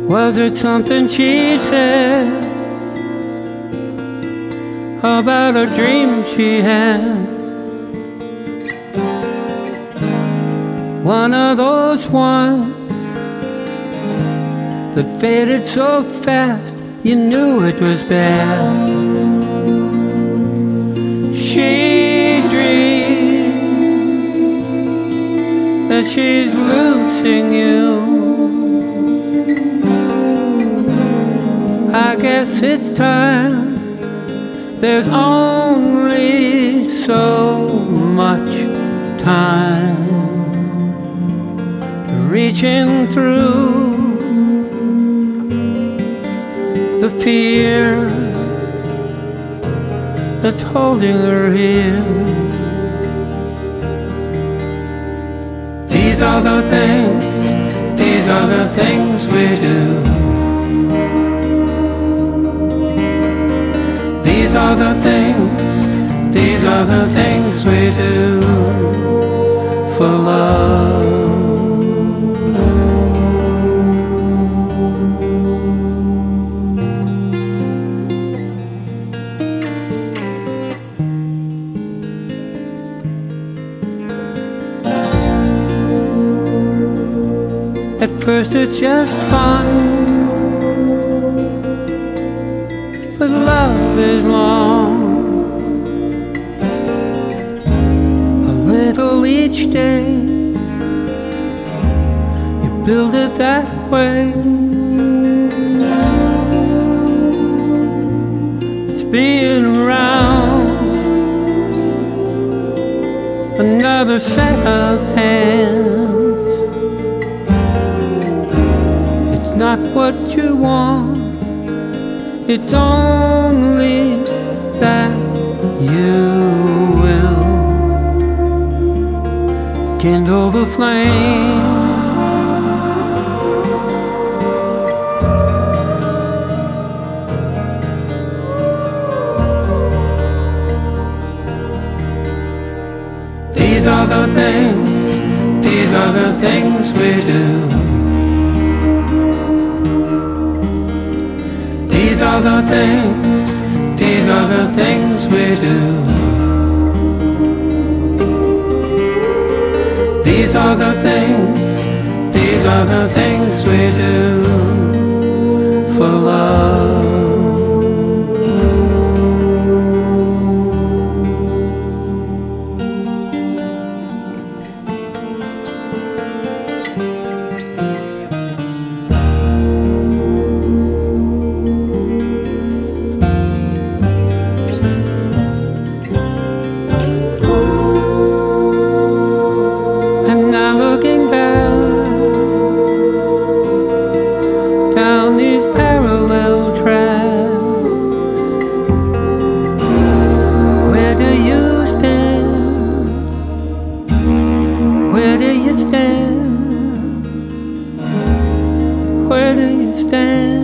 Was it something she said about a dream she had? One of those ones that faded so fast you knew it was bad. She dreams that she's losing you. I guess it's time. There's only so much time. Reaching through the fear that's holding her here. These are the things we do. These are the things we do for love. At first it's just fun, but love is long. A little each day, you build it that way. It's being around another set of hands. It's not what you want, it's only that you will kindle the flame. These are the things we do. These are the things we do. These are the things we do for love. Looking back down these parallel tracks, where do you stand? Where do you stand? Where do you stand?